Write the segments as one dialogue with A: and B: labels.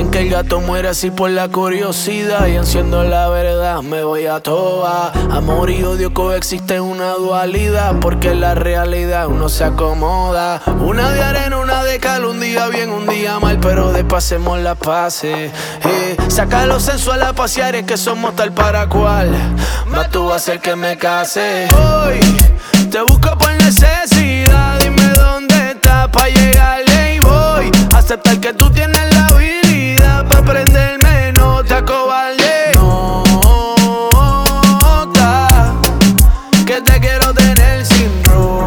A: Dicen que el gato muere así por la curiosidad, y enciendo la verdad, me voy a toa. Amor y odio coexisten en una dualidad, porque en la realidad uno se acomoda. Una de arena, una de cal, un día bien, un día mal, pero después hacemos las paces. Saca lo sensual a pasear, es que somos tal para cual. Más tú vas a hacer que me case. Hoy te busco por necesidad, dime dónde estás pa' llegarle y voy a aceptar que tú tienes la habilidad pa' prenderme, no te acobardes. Nota que te quiero tener sin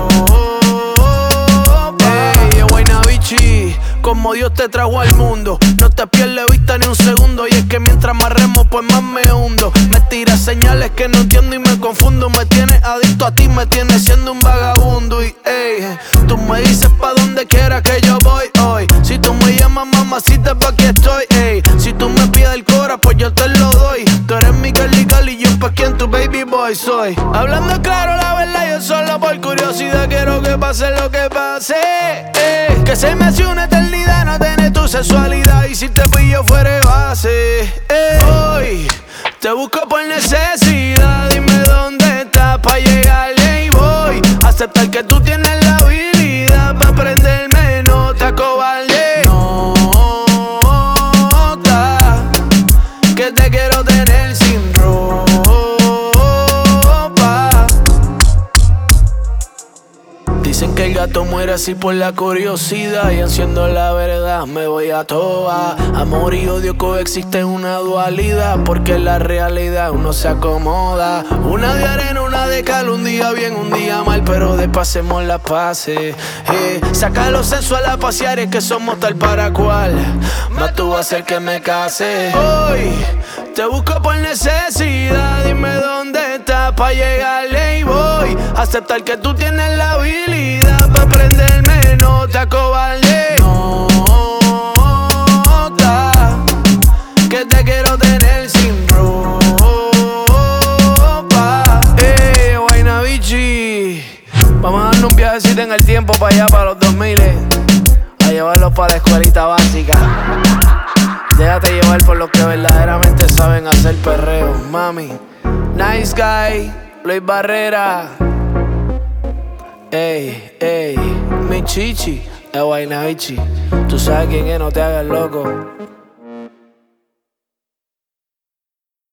A: ropa. Ey, Guaynabichi, como Dios te trajo al mundo, no te pierdes vista ni un segundo. Y es que mientras más remo, pues más me hundo. Me tiras señales que no entiendo y me confundo. Me tienes adicto a ti, me tienes siendo un vagabundo. Y ey, tú me dices pa' donde quiera que yo voy hoy. Si tú me llamas mamacita, pa' aquí estoy. Ey, si tú me pides el cora, pues yo te lo doy. Tú eres mi girly girl y yo pa' quien tu baby boy soy. Hablando claro, la verdad, yo solo por curiosidad quiero que pase lo que pase. Ey, que se me hace una eternidad no tener tu sexualidad, y si te pillo fuera de base. Ey, hoy te busco por necesidad, dime dónde estás pa' llegarle y voy a aceptar que tú tienes la habilidad pa' prenderme, no te acobardes. Nota que te quiero tener sin ropa. Dicen que el gato muere así por la curiosidad, y enciendo la verdad, me voy a toa. Amor y odio coexisten en una dualidad, porque en la realidad uno se acomoda. Una de arena, una de cal, un día bien, un día mal, pero después hacemos las paces. Saca lo sensual a pasear, es que somos tal para cual. Más tú vas a hacer que me case. Hoy te busco por necesidad, dime dónde estás pa' llegarle y voy a aceptar que tú tienes la habilidad pa' prenderme, no te acobardes. Nota que te quiero tener sin ropa. Guaynabichi, vamos a darnos un viajecito en el tiempo para allá, para los 2000, a llevarlos para la escuelita básica. Déjate llevar por los que verdaderamente saben hacer perreo, mami. Nice Guy, Luis Barrera. Ey, ey, mi chichi, Guaynabichi. Tú sabes quién es, no te hagas loco.